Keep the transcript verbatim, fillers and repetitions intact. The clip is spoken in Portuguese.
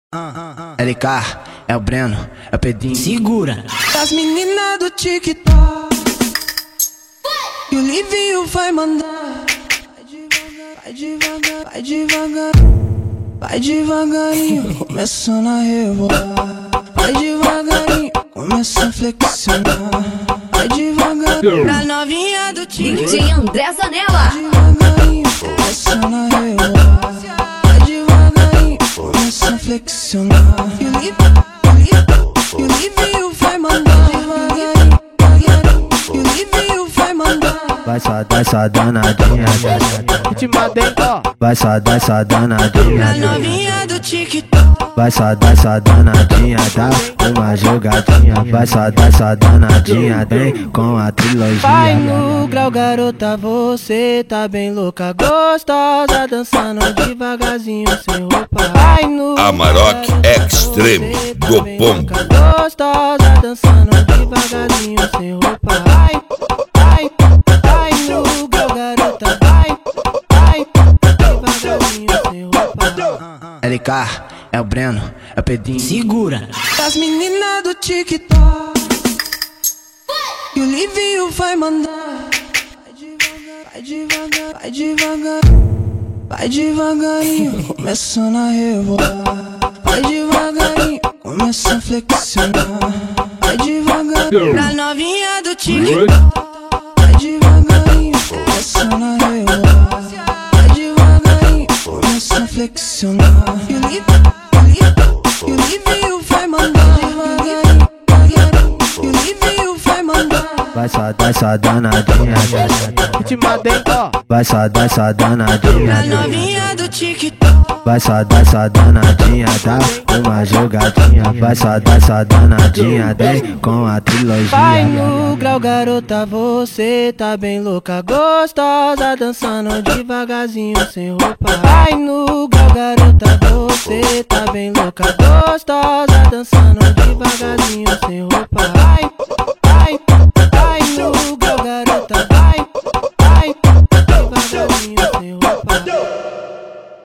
L K, é o Breno, é o Pedrinho. Segura! As meninas do TikTok e o Livinho vai mandar. Vai devagar, vai devagar, vai devagarinho, começando a rebolar. Vai devagarinho, começa a flexionar. Vai devagar, Pra novinha do TikTok, D J André Zanella. devagarinho, começando a rebolar. Vai devagarinho, começa a flexionar. E o Livinho, e o Livinho vai mandar. Devagarinho, devagarinho, e o Livinho vai mandar. Vai só dar essa danadinha, Última dentro, ó. vai só dar essa danadinha, Pra novinha do TikTok. vai só dar essa danadinha, dá uma jogadinha, vai só dar essa danadinha, vem com a trilogia. Vai no grau, garota, você tá bem louca, gostosa, dançando devagarzinho sem roupa. Vai no Amarok grau, Extreme você tá do bem Pombo. louca, gostosa, dançando devagarzinho sem roupa. Vai, vai, vai no grau, garota, vai, vai, devagarzinho sem roupa. L K, é o Breno, é o Pedrinho. Segura! As meninas do TikTok e o Livinho vai mandar. Vai devagar, vai devagar, vai devagarinho, começando a rebolar. Vai devagarinho, começa a flexionar. Vai devagar, pra novinha do TikTok, vai devagarinho, começando a rebolar. Vai devagarinho, começa a flexionar. E o Livinho, e o Livinho vai mandar. Devagarinho, devagarinho, e o Livinho vai mandar. Vai só dar essa danadinha, Última dentro, ó. vai só dar essa pra danadinha, novinha do TikTok, vai só dar essa danadinha, dá uma jogadinha, vai só dar essa danadinha, vem com a Vai trilogia. no grau, garota, você tá bem louca, gostosa, dançando devagarzinho sem roupa. Vai no grau, garota, você tá bem louca, gostosa, dançando